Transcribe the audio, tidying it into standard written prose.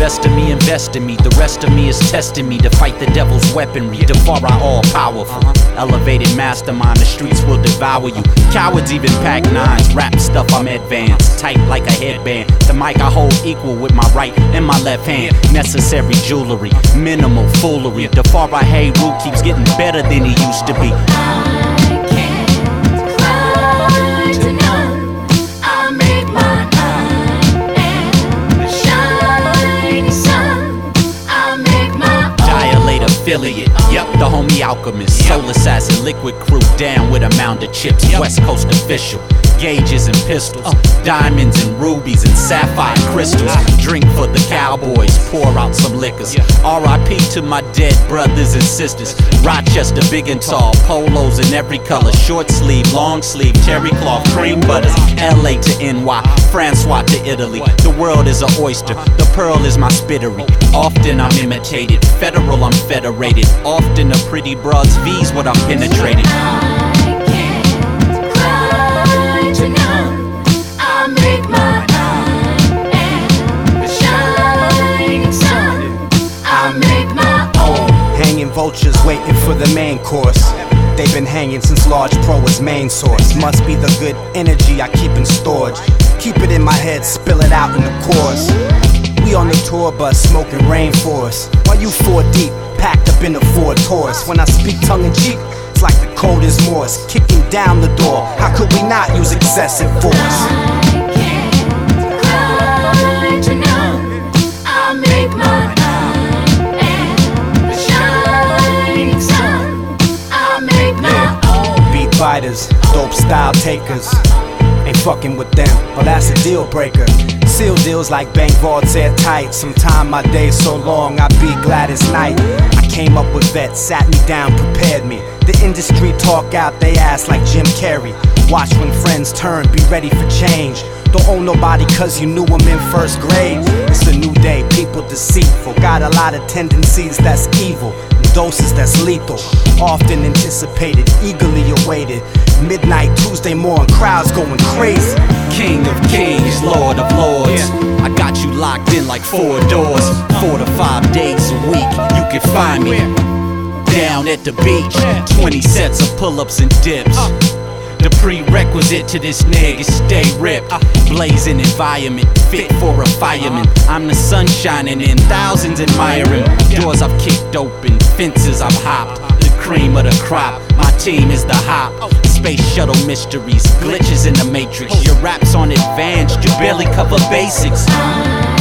best of me invest in me. The rest of me is testing me to fight the devil's weaponry. Defar all powerful, elevated mastermind. The streets will devour you. Cowards even pack nines. Rap stuff, I'm advanced, tight like a headband. The mic I hold equal with my right and my left hand. Necessary jewelry, minimal foolery. Defar Hayru keeps getting better than he used to be. Affiliate, yep, the homie alchemist, soul assassin, liquid crew, down with a mound of chips, West Coast official, gauges and pistols, diamonds and rubies and sapphire crystals, drink for the cowboys, pour out some liquors, R.I.P. to my dead brothers and sisters, Rochester big and tall, polos in every color, short sleeve, long sleeve, cherry cloth, cream butters, L.A. to N.Y., Francois to Italy, the world is a oyster, the pearl is my spittery, often I'm imitated, federal I'm federated, often a pretty broad's V's what I'm penetrating. Vultures waiting for the main course. They've been hanging since Large Pro was main source. Must be the good energy I keep in storage. Keep it in my head, spill it out in the chorus. We on the tour bus smoking rainforest, while you 4 deep, packed up in a Ford Taurus. When I speak tongue in cheek, it's like the code is Morse, kicking down the door. How could we not use excessive force? Fighters, dope style takers, ain't fucking with them, well that's a deal breaker. Seal deals like bank vaults airtight. Sometime my day's so long I be glad it's night. I came up with vets, sat me down, prepared me. The industry talk out they ass like Jim Carrey. Watch when friends turn, be ready for change. Don't owe nobody cause you knew them in first grade. It's a new day, people deceitful, got a lot of tendencies that's evil, and doses that's lethal. Often anticipated, eagerly awaited. Midnight Tuesday morning, crowds going crazy. King of kings, Lord of lords, I got you locked in like 4 doors. 4 to 5 days a week, you can find me down at the beach. 20 sets of pull-ups and dips. The prerequisite to this nigga is stay ripped. Blazing environment, fit for a fireman. I'm the sun shining in, thousands admiring. Doors I've kicked open, fences I've hopped. The cream of the crop, my team is the hop. Space shuttle mysteries, glitches in the matrix. Your rap's on advanced, you barely cover basics.